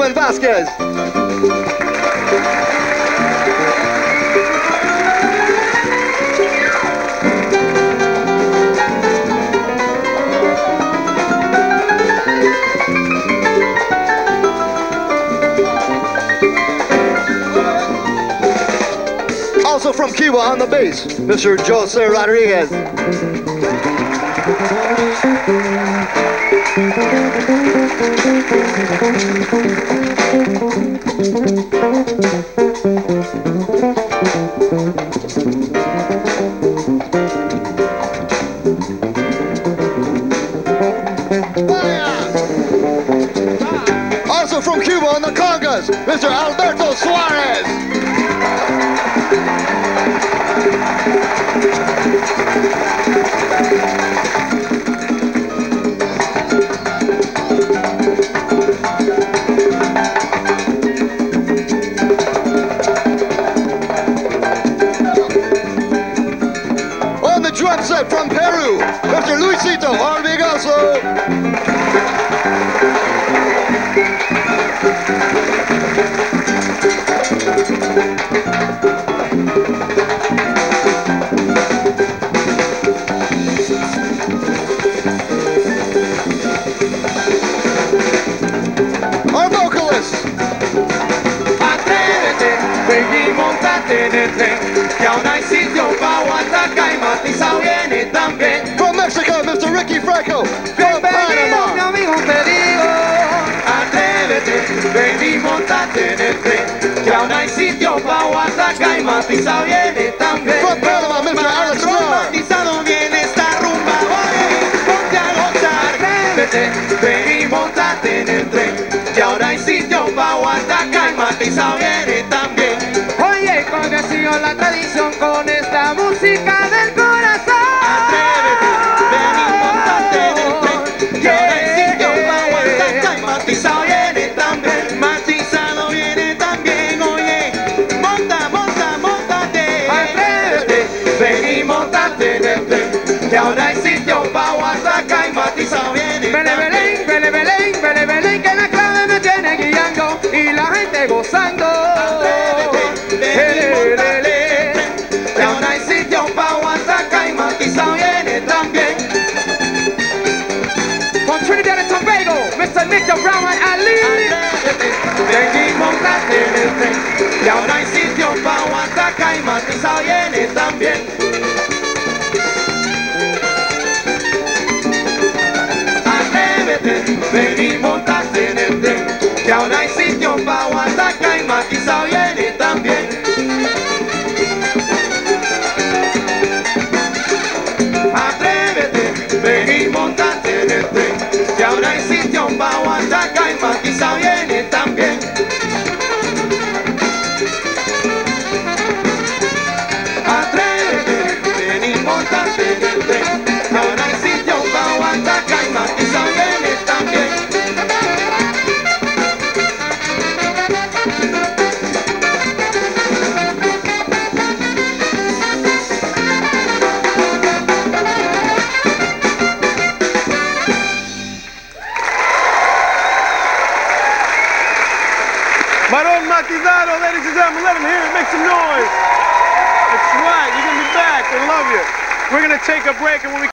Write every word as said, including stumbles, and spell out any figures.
Benjamin Vasquez. Also from Cuba on the bass, Mister Jose Rodriguez. Also from Cuba on the congas, Mister Alberto Suarez. On the drum set from Peru, Mister Luisito Orbigoso. Our vocalist. Atrévete, ven y montate en el tren, que aún hay sitio para Oaxaca y Matizao viene también. From Mexico, Mister Ricky Franco. From Bienvenido, mi Panama. amigo, te digo. Atrévete, ven y montate en el tren, que aún hay sitio para Oaxaca y Matizao viene también. From Panama, Mister Alex Rohr. Matizado viene esta rumba, oye, ponte a gozar. Atrévete, ven y montate en el tren, que ahora hay sitio para Oaxaca y Matizao viene también. Oye, cuando sigo la tradición con esta música del corazón. Atrévete, ven y montate en el tren, que ahora hay sitio para Oaxaca y Matizao viene también. Matizado viene también, oye, monta, monta, montate. Atrévete, ven y montate en el tren, que ahora hay sitio para Oaxaca y Matizao viene también. Belén, Belén, Belén, Belén, Belén, que la clave me tiene guiando y la gente gozando. Atrévete, ven y montate en el tren, que ahora hay sitio para Oaxaca y Matizao viene también. From Trinidad and Tobago, Mister Nick Brown and Ali. Atrévete, ven y montate en el tren, que ahora hay sitio para Oaxaca y Matizao viene también. Atrévete, ven y montate en el tren, que ahora hay sitio para Oaxaca y Matizao viene también. Atrévete, ven y montate en el tren, que ahora hay sitio para Oaxaca y Matizao viene también. Atrévete, ven y montate en el tren, que ahora hay sitio para Oaxaca y Matizao viene también. Maron Matizado, ladies and gentlemen, let him hear it, make some noise. That's right, you're gonna be back, we love you. We're gonna take a break, and when we